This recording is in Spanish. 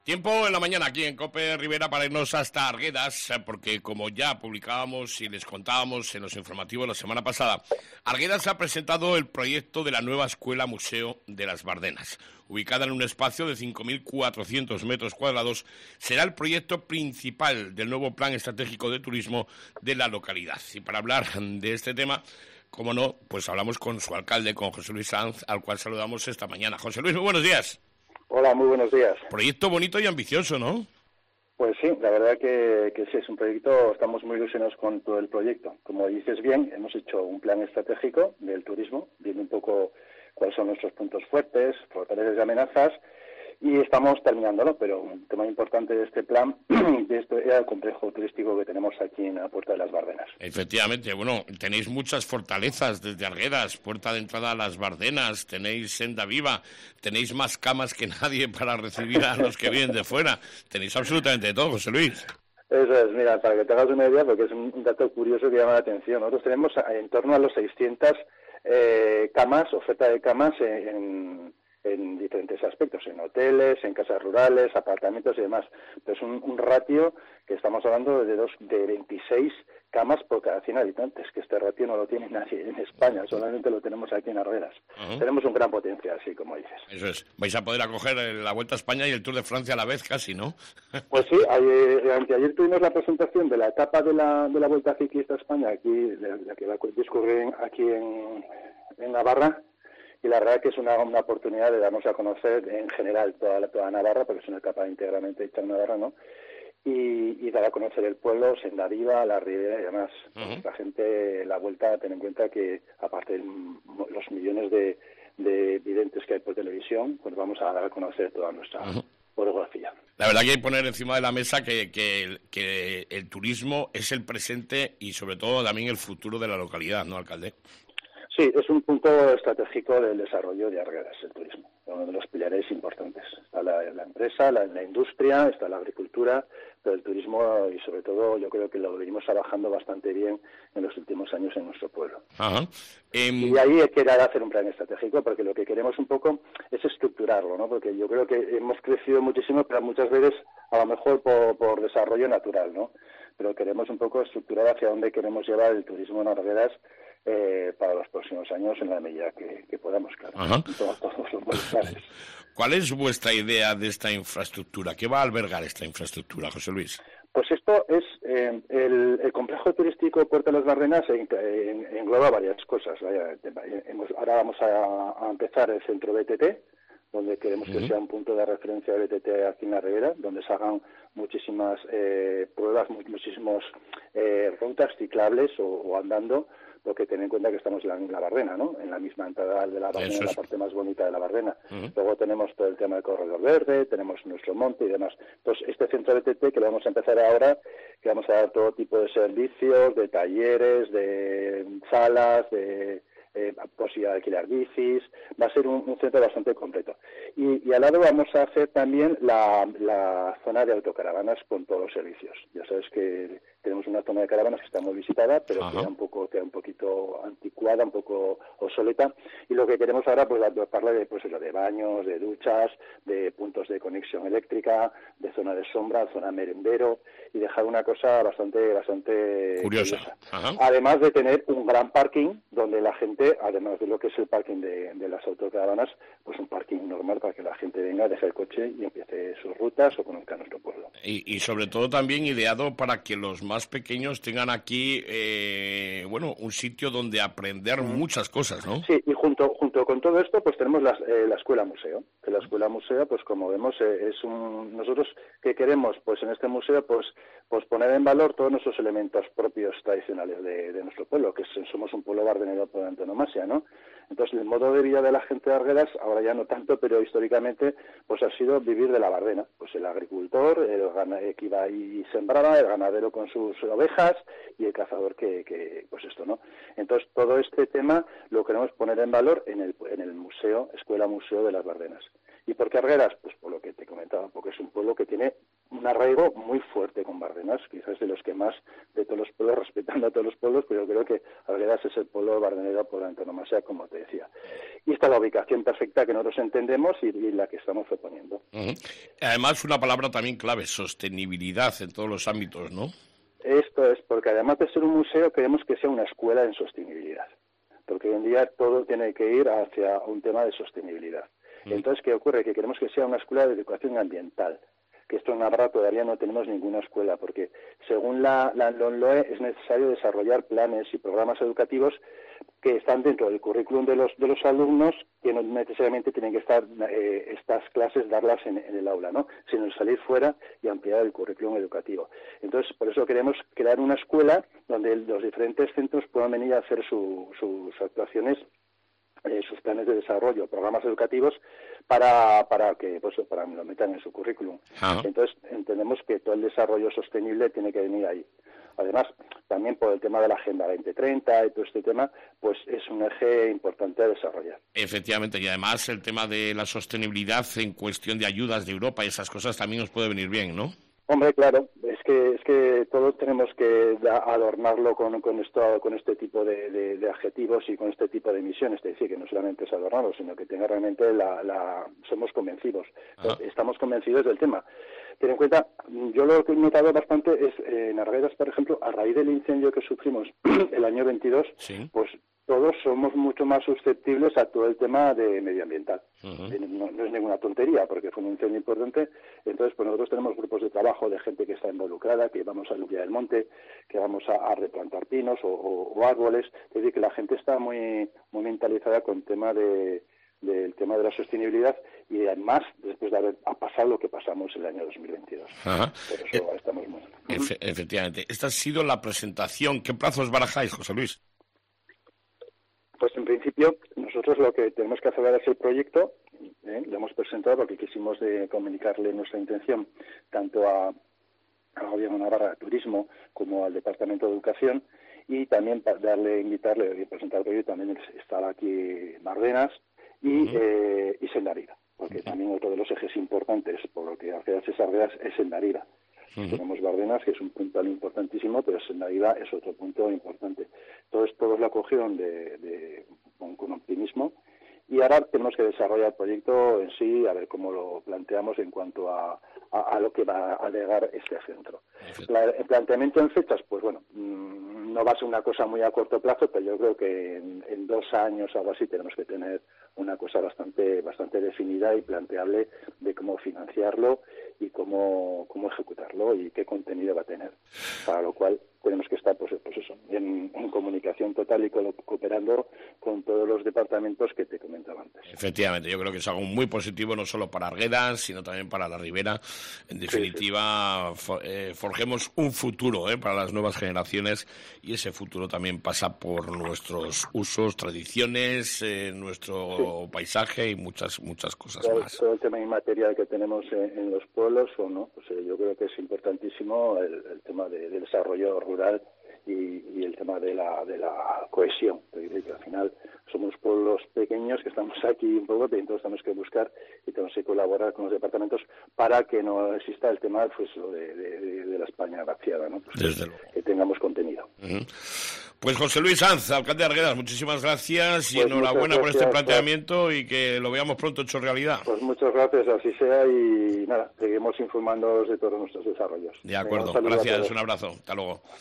Tiempo en la mañana aquí en COPE Rivera para irnos hasta Arguedas, porque como ya publicábamos y les contábamos en los informativos la semana pasada, Arguedas ha presentado el proyecto de la nueva Escuela Museo de las Bardenas. Ubicada en un espacio de 5.400 metros cuadrados, será el proyecto principal del nuevo Plan Estratégico de Turismo de la localidad. Y para hablar de este tema, como no, pues hablamos con su alcalde, con José Luis Sanz, al cual saludamos esta mañana. José Luis, muy buenos días. Hola, muy buenos días. Proyecto bonito y ambicioso, ¿no? Pues sí, la verdad que sí, es un proyecto, estamos muy ilusionados con todo el proyecto. Como dices bien, hemos hecho un plan estratégico del turismo, viendo un poco cuáles son nuestros puntos fuertes, fortalezas y amenazas, y estamos terminándolo, pero un tema importante de este plan de esto era el complejo turístico que tenemos aquí en la Puerta de las Bardenas. Efectivamente, bueno, tenéis muchas fortalezas desde Arguedas, puerta de entrada a las Bardenas, tenéis senda viva, tenéis más camas que nadie para recibir a los que vienen de fuera, tenéis absolutamente todo, José Luis. Eso es, mira, para que te hagas una idea, porque es un dato curioso que llama la atención, nosotros tenemos en torno a los 600 camas, oferta de camas en diferentes aspectos, en hoteles, en casas rurales, apartamentos y demás. Pero es un ratio que estamos hablando de 26 camas por cada 100 habitantes, que este ratio no lo tiene nadie en España, solamente lo tenemos aquí en Arguedas. Tenemos un gran potencial, sí, como dices. Eso es, vais a poder acoger la Vuelta a España y el Tour de Francia a la vez casi, ¿no? Pues sí, anteayer tuvimos la presentación de la etapa de la Vuelta Ciclista a España, aquí, la que va a discurrir aquí en Navarra, y la verdad que es una oportunidad de darnos a conocer en general toda Navarra, porque es una etapa íntegramente hecha en Navarra, ¿no? Y dar a conocer el pueblo, senda viva, la ribera y demás. La gente, la vuelta, ten en cuenta que aparte de los millones de videntes que hay por televisión, pues vamos a dar a conocer toda nuestra orografía. La verdad que hay que poner encima de la mesa que el turismo es el presente y sobre todo también el futuro de la localidad, ¿no, alcalde? Sí, es un punto estratégico del desarrollo de Arguedas, el turismo, uno de los pilares importantes. Está la empresa, la industria, está la agricultura, pero el turismo, y sobre todo yo creo que lo venimos trabajando bastante bien en los últimos años en nuestro pueblo. Y ahí hay que hacer un plan estratégico, porque lo que queremos un poco es estructurarlo, ¿no? Porque yo creo que hemos crecido muchísimo, pero muchas veces a lo mejor por desarrollo natural, ¿no? Pero queremos un poco estructurar hacia dónde queremos llevar el turismo en Arguedas para los próximos años en la medida que podamos, claro. Todos los voluntarios. ¿Cuál es vuestra idea de esta infraestructura? ¿Qué va a albergar esta infraestructura, José Luis? Pues esto es el complejo turístico Puerta de las Bardenas engloba varias cosas. Ahora vamos a empezar el centro BTT, donde queremos que sea un punto de referencia de BTT aquí en la Ribera, donde se hagan muchísimas pruebas, muchísimas rutas ciclables o andando, porque ten en cuenta que estamos en la Bardena, ¿no? En la misma entrada de la Bardena, en la parte más bonita de la Bardena. Luego tenemos todo el tema del corredor verde, tenemos nuestro monte y demás. Entonces, este centro de TT que lo vamos a empezar ahora, que vamos a dar todo tipo de servicios, de talleres, de salas, de posibilidad de alquilar bicis, va a ser un centro bastante completo. Y al lado vamos a hacer también la zona de autocaravanas con todos los servicios. Ya sabes que tenemos una zona de caravanas que está muy visitada, pero queda un poquito anticuada, un poco obsoleta, y lo que queremos ahora pues dotarle de baños, de duchas, de puntos de conexión eléctrica, de zona de sombra, zona merendero, y dejar una cosa bastante curiosa. Además de tener un gran parking donde la gente, además de lo que es el parking de las autocaravanas, pues un parking normal para que la gente venga, deje el coche y empiece sus rutas o conozca nuestro pueblo. Y sobre todo también ideado para que los más pequeños tengan aquí, un sitio donde aprender muchas cosas, ¿no? Sí, y junto con todo esto, pues tenemos la Escuela Museo, que la Escuela Museo, pues como vemos, nosotros que queremos, pues en este museo, pues poner en valor todos nuestros elementos propios tradicionales de nuestro pueblo, que somos un pueblo bardenero por antonomasia, ¿no? Entonces, el modo de vida de la gente de Arguedas, ahora ya no tanto, pero históricamente, pues ha sido vivir de la bardena. Pues el agricultor, el que iba y sembraba, el ganadero con sus ovejas y el cazador que pues esto, ¿no? Entonces, todo este tema lo queremos poner en valor en el museo, Escuela Museo de las Bardenas. ¿Y por qué Arguedas? Pues por lo que te comentaba, porque es un pueblo que tiene un arraigo muy fuerte con Bardenas, quizás de los que más de todos los pueblos, respetando a todos los pueblos, pero creo que Arguedas es el pueblo bardenero por antonomasia, como te decía. Y esta es la ubicación perfecta que nosotros entendemos y la que estamos proponiendo. Además, una palabra también clave, sostenibilidad en todos los ámbitos, ¿no? Esto es porque además de ser un museo, queremos que sea una escuela en sostenibilidad, porque hoy en día todo tiene que ir hacia un tema de sostenibilidad. Entonces, ¿qué ocurre? Que queremos que sea una escuela de educación ambiental, que esto en Navarra todavía no tenemos ninguna escuela, porque según la LONLOE es necesario desarrollar planes y programas educativos que están dentro del currículum de los alumnos, que no necesariamente tienen que estar estas clases darlas en el aula, ¿no? Sino salir fuera y ampliar el currículum educativo. Entonces, por eso queremos crear una escuela donde los diferentes centros puedan venir a hacer sus actuaciones, sus planes de desarrollo, programas educativos para que para lo metan en su currículum. Entonces entendemos que todo el desarrollo sostenible tiene que venir ahí. Además, también por el tema de la Agenda 2030 y todo este tema, pues es un eje importante a desarrollar. Efectivamente, y además el tema de la sostenibilidad en cuestión de ayudas de Europa y esas cosas también nos puede venir bien, ¿no? Hombre, claro, es que todos tenemos que adornarlo con este tipo de adjetivos y con este tipo de misiones, es decir, que no solamente es adornarlo, sino que tenga realmente somos convencidos, estamos convencidos del tema. Ten en cuenta, yo lo que he notado bastante es en Arguedas, por ejemplo, a raíz del incendio que sufrimos el año 22, pues todos somos mucho más susceptibles a todo el tema de medioambiental. No es ninguna tontería, porque fue un incendio importante. Entonces, pues nosotros tenemos grupos de trabajo de gente que está involucrada, que vamos a limpiar el monte, que vamos a replantar pinos o árboles. Es decir, que la gente está muy mentalizada con el tema del tema de la sostenibilidad y además después de haber pasado lo que pasamos el año 2022. Por eso estamos muy... Efectivamente. Esta ha sido la presentación. ¿Qué plazos barajáis, José Luis? Pues en principio nosotros lo que tenemos que hacer es el proyecto, lo hemos presentado porque quisimos comunicarle nuestra intención tanto al Gobierno de Navarra de Turismo como al Departamento de Educación y también para invitarle a presentar el proyecto también estar aquí Bardenas y Sendariga, porque también otro de los ejes importantes por lo que hace Arguedas es Sendariga. Tenemos Bardenas, que es un punto importantísimo, pero Sendariga es otro punto importante. Entonces, todos lo acogieron con optimismo y ahora tenemos que desarrollar el proyecto en sí, a ver cómo lo planteamos en cuanto a lo que va a alegar este centro. El planteamiento en fechas, pues bueno, no va a ser una cosa muy a corto plazo, pero yo creo que en 2 años o algo así tenemos que tener una cosa bastante definida y planteable de cómo financiarlo y cómo ejecutarlo y qué contenido va a tener. Para lo cual tenemos que estar pues eso, en comunicación total y cooperando con todos los departamentos que te comentaba antes. Efectivamente, yo creo que es algo muy positivo no solo para Arguedas, sino también para la Ribera. En definitiva, forjemos un futuro para las nuevas generaciones y ese futuro también pasa por nuestros usos, tradiciones, nuestro paisaje y muchas cosas más. Todo el tema inmaterial que tenemos en los pueblos, pues yo creo que es importantísimo el tema del desarrollo rural y el tema de la cohesión. Que al final somos pueblos pequeños que estamos aquí un poco, y entonces tenemos que buscar y tenemos que colaborar con los departamentos para que no exista el tema pues, de la España vaciada, ¿no? Pues Desde luego. Que tengamos contenido. Pues José Luis Sanz, alcalde de Arguedas, muchísimas gracias y enhorabuena por este planteamiento y que lo veamos pronto hecho realidad. Pues muchas gracias, así sea, y nada, seguimos informándonos de todos nuestros desarrollos. De acuerdo, gracias, un abrazo, hasta luego.